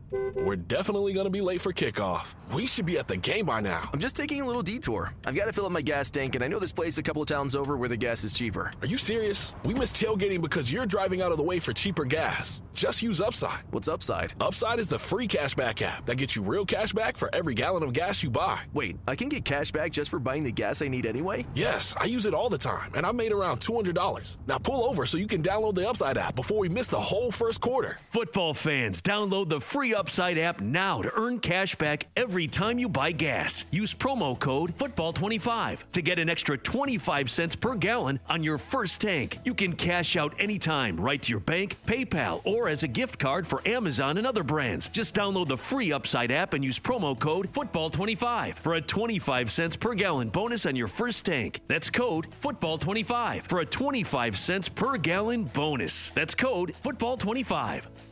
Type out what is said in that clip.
We're definitely going to be late for kickoff. We should be at the game by now. I'm just taking a little detour. I've got to fill up my gas tank, and I know this place a couple of towns over where the gas is cheaper. Are you serious? We missed tailgating because you're driving out of the way for cheaper gas. Just use Upside. What's Upside? Upside is the free cashback app that gets you real cash back for every gallon of gas you buy. Wait, I can get cash back just for buying the gas I need anyway? Yes, I use it all the time, and I made around $200. Now pull over so you can download the Upside app before we miss the whole first quarter. Football fans, download the free Upside app now to earn cash back every time you buy gas. Use promo code FOOTBALL25 to get an extra 25 cents per gallon on your first tank. You can cash out anytime right to your bank, PayPal, or as a gift card for Amazon and other brands. Just download the free Upside app and use promo code FOOTBALL25 for a 25 cents per gallon bonus on your first tank. That's code FOOTBALL25 for a 25 cents per gallon bonus. That's code FOOTBALL25.